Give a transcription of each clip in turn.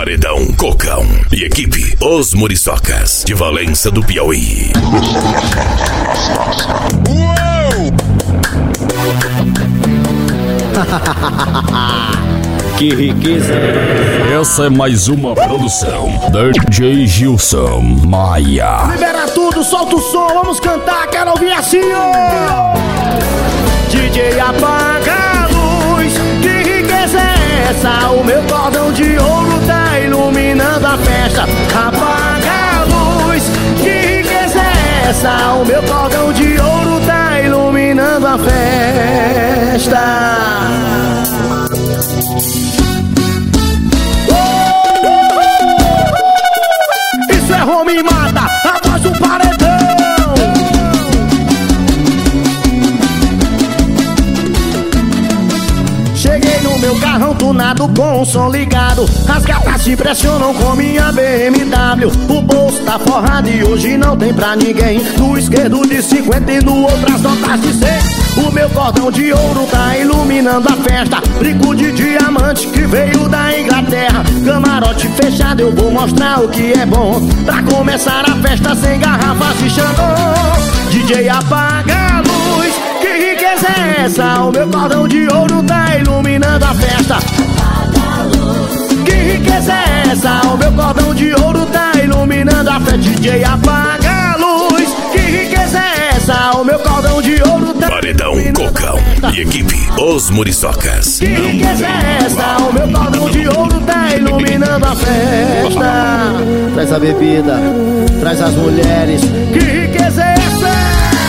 Paredão Cocão e equipe Os Muriçocas de Valença do Piauí. Que riqueza! Essa é mais uma produção DJ Gilson Maia. Libera tudo, solta o som, vamos cantar, quero ouvir assim, ó! DJ apaga a luz, que riqueza é essa? O meu cordão de ouro tá iluminando a festa. Apaga a luz, que riqueza é essa? O meu cordão de ouro tá iluminando a festa. Isso é Home Mata, a voz do paredão. Cheguei no meu carrão tunado com o som ligado. As gatas se impressionam com minha BMW. O bolso tá forrado e hoje não tem pra ninguém. No esquerdo de 50 e no outro as notas de 100. O meu cordão de ouro tá iluminando a festa. Brinco de diamante que veio da Inglaterra. Camarote fechado, eu vou mostrar o que é bom. Pra começar a festa sem garrafas e Xandão. DJ apaga a luz, que riqueza é essa? O meu cordão de ouro tá iluminando a festa. Que riqueza é essa? O meu cordão de ouro tá iluminando a festa. DJ apaga a luz, que riqueza é essa? O meu cordão de ouro tá Paredão Cocão e equipe Os Muriçocas. Que riqueza é essa? O meu cordão de ouro tá iluminando a festa. Traz a bebida, traz as mulheres. Que riqueza é essa?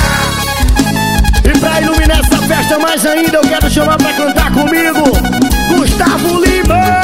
E pra iluminar essa festa mais ainda, eu quero chamar pra cantar comigo Gustavo Lima.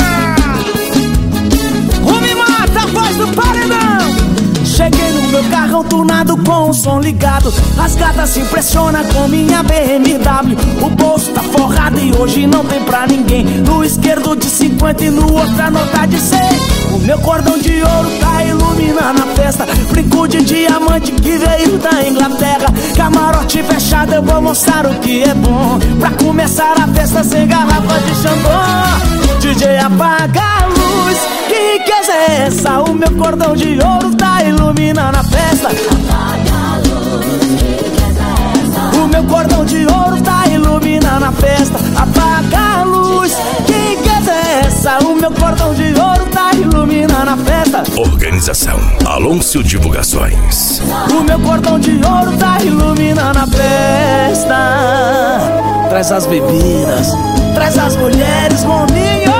Home Mata, a voz do paredão. Cheguei no meu carrão tunado com o som ligado. As gatas se impressionam com minha BMW. O bolso tá forrado e hoje não tem pra ninguém. No esquerdo de 50 e no outro a nota de 100. O meu cordão de ouro tá iluminando a festa. Brinco de diamante que veio da Inglaterra. Camarote fechado, eu vou mostrar o que é bom. Pra começar a festa sem garrafa de Xandão. DJ apaga a luz, que riqueza é essa? O meu cordão de ouro tá iluminando a festa. Apaga a luz, que riqueza é essa? O meu cordão de ouro tá iluminando a festa. Apaga a luz, que riqueza é essa? O meu cordão de ouro tá iluminando a festa. Organização Alonso Divulgações. O meu cordão de ouro tá iluminando a festa. Traz as bebidas, traz as mulheres, Rominho.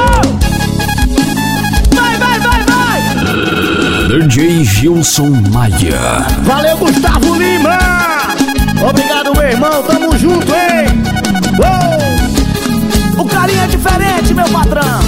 Vai, vai, vai, vai. DJ Gilson Maia. Valeu, Gustavo Lima. Obrigado, meu irmão, tamo junto, hein? O carinha é diferente, meu patrão.